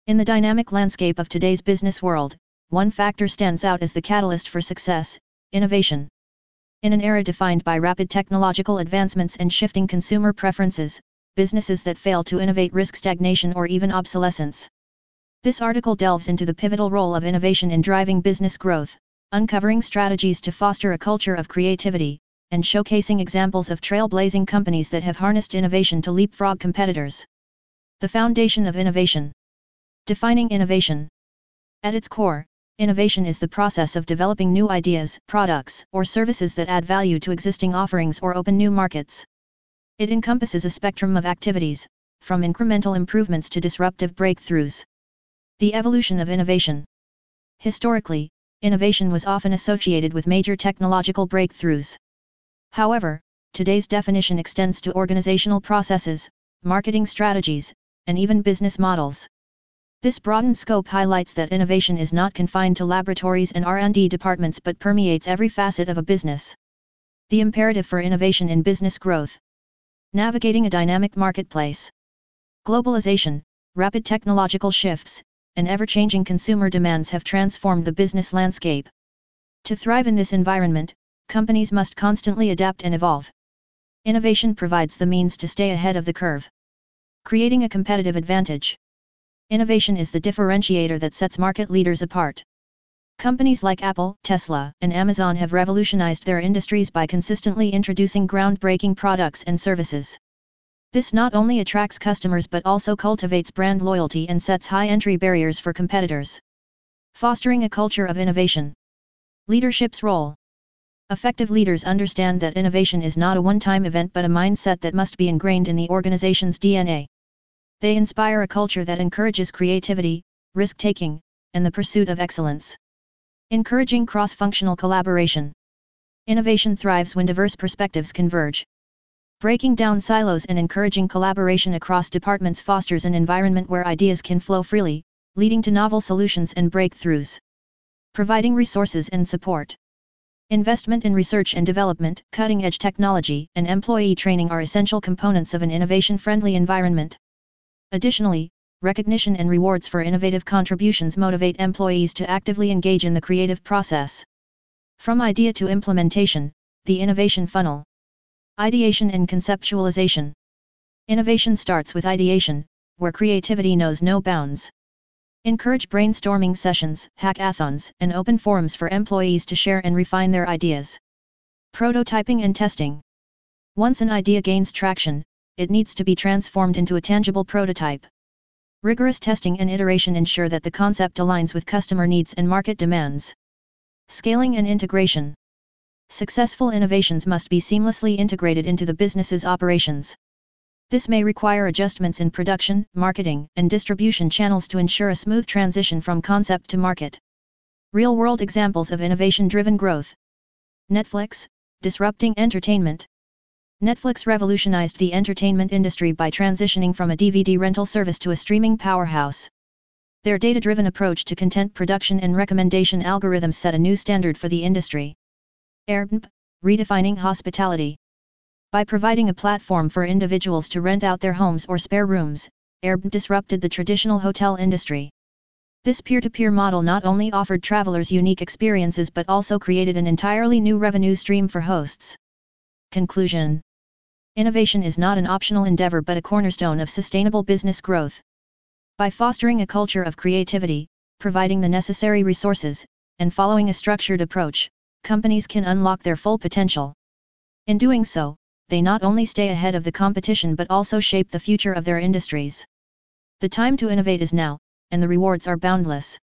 In the dynamic landscape of today's business world, one factor stands out as the catalyst for success: innovation. In an era defined by rapid technological advancements and shifting consumer preferences, businesses that fail to innovate risk stagnation or even obsolescence. This article delves into the pivotal role of innovation in driving business growth, uncovering strategies to foster a culture of creativity, and showcasing examples of trailblazing companies that have harnessed innovation to leapfrog competitors. The foundation of innovation. Defining innovation. At its core, innovation is the process of developing new ideas, products, or services that add value to existing offerings or open new markets. It encompasses a spectrum of activities, from incremental improvements to disruptive breakthroughs. The evolution of innovation. Historically, innovation was often associated with major technological breakthroughs. However, today's definition extends to organizational processes, marketing strategies, and even business models. This broadened scope highlights that innovation is not confined to laboratories and R&D departments but permeates every facet of a business. The imperative for innovation in business growth. Navigating a dynamic marketplace. Globalization, rapid technological shifts, and ever-changing consumer demands have transformed the business landscape. To thrive in this environment, companies must constantly adapt and evolve. Innovation provides the means to stay ahead of the curve, creating a competitive advantage. Innovation is the differentiator that sets market leaders apart. Companies like Apple, Tesla, and Amazon have revolutionized their industries by consistently introducing groundbreaking products and services. This not only attracts customers but also cultivates brand loyalty and sets high entry barriers for competitors. Fostering a culture of innovation. Leadership's role. Effective leaders understand that innovation is not a one-time event but a mindset that must be ingrained in the organization's DNA. They inspire a culture that encourages creativity, risk-taking, and the pursuit of excellence. Encouraging cross-functional collaboration. Innovation thrives when diverse perspectives converge. Breaking down silos and encouraging collaboration across departments fosters an environment where ideas can flow freely, leading to novel solutions and breakthroughs. Providing resources and support. Investment in research and development, cutting-edge technology, and employee training are essential components of an innovation-friendly environment. Additionally, recognition and rewards for innovative contributions motivate employees to actively engage in the creative process. From idea to implementation, the innovation funnel. Ideation and conceptualization. Innovation starts with ideation, where creativity knows no bounds. Encourage brainstorming sessions, hackathons, and open forums for employees to share and refine their ideas. Prototyping and testing. Once an idea gains traction, it needs to be transformed into a tangible prototype. Rigorous testing and iteration ensure that the concept aligns with customer needs and market demands. Scaling and integration. Successful innovations must be seamlessly integrated into the business's operations. This may require adjustments in production, marketing, and distribution channels to ensure a smooth transition from concept to market. Real-world examples of innovation-driven growth. Netflix, disrupting entertainment. Netflix revolutionized the entertainment industry by transitioning from a DVD rental service to a streaming powerhouse. Their data-driven approach to content production and recommendation algorithms set a new standard for the industry. Airbnb, redefining hospitality. By providing a platform for individuals to rent out their homes or spare rooms, Airbnb disrupted the traditional hotel industry. This peer-to-peer model not only offered travelers unique experiences but also created an entirely new revenue stream for hosts. Conclusion. Innovation is not an optional endeavor but a cornerstone of sustainable business growth. By fostering a culture of creativity, providing the necessary resources, and following a structured approach, companies can unlock their full potential. In doing so, they not only stay ahead of the competition but also shape the future of their industries. The time to innovate is now, and the rewards are boundless.